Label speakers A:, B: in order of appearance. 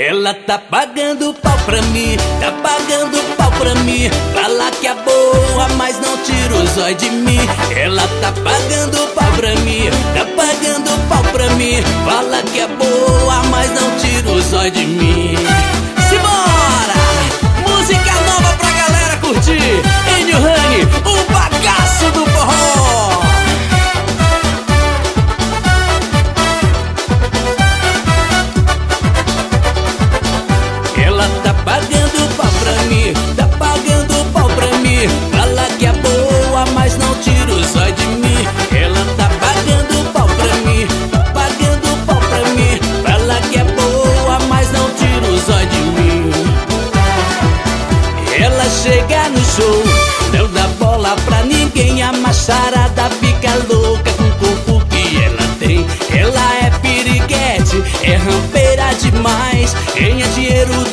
A: Ela tá pagando pau pra mim, tá pagando pau pra mim. Fala que é boa, mas não tira o zóio de mim. Ela tá pagando pau pra mim, tá pagando pau pra mim. Fala que é boa, mas não tira o zóio de mim. Simbora! Música nova pra galera curtir. Ennio Rani, o bagaço do forró. Ela tá pagando pau pra mim, tá pagando pau pra mim. Fala que é boa, mas não tira o zóio de mim. Ela tá pagando pau pra mim, tá pagando pau pra mim. Fala que é boa, mas não tira o zóio de mim. Ela chega no show, não dá bola pra ninguém. A macharada fica louca com o corpo que ela tem. Ela é piriguete, é rampeira demais, ganha dinheiro